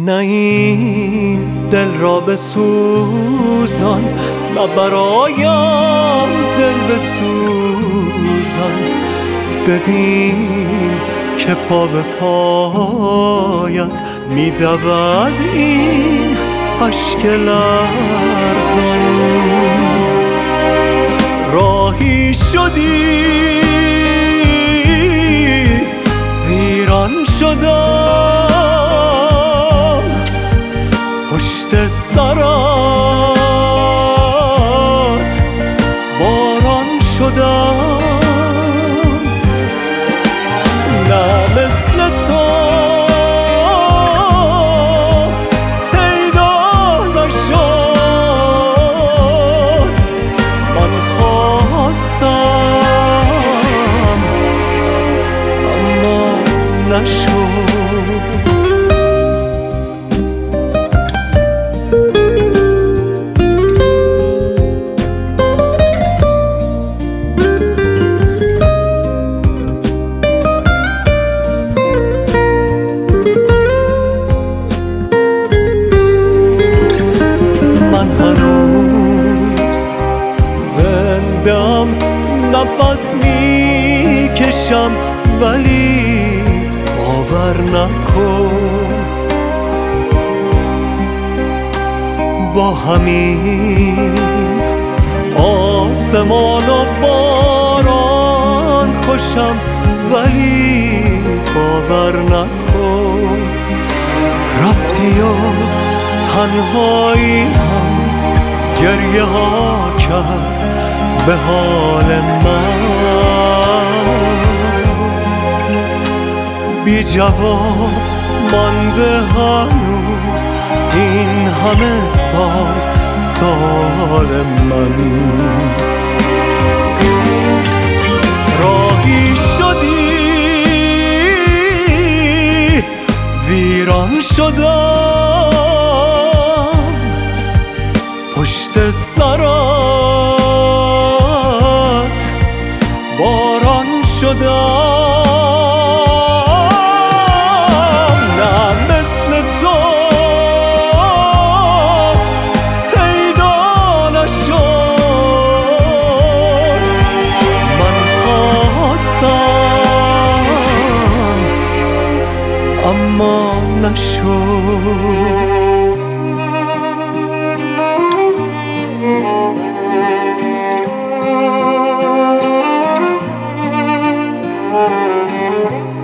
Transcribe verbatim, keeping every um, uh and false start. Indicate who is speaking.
Speaker 1: نه این دل را بسوزان، نه برایم دل بسوزان. ببین که پا به پایت می دود این اشک لرزان. راهی شدی ویران شدم، پشت سرت باران شدم. نه مثل تو پیدا نشد، من خواستم اما نشد. زندم نفس می کشم ولی باور نکن، با همین آسمان و باران خوشم ولی باور نکن. رفتی و تنهایی هم گریه ها کرد به حال من، بی جواب مانده هنوز این همه سال سال من. راهی شدی ویران شدم، پشت سرت باران شدم. نه مثل تو پیدا نشد، من خواستم اما نشد.
Speaker 2: Thank you.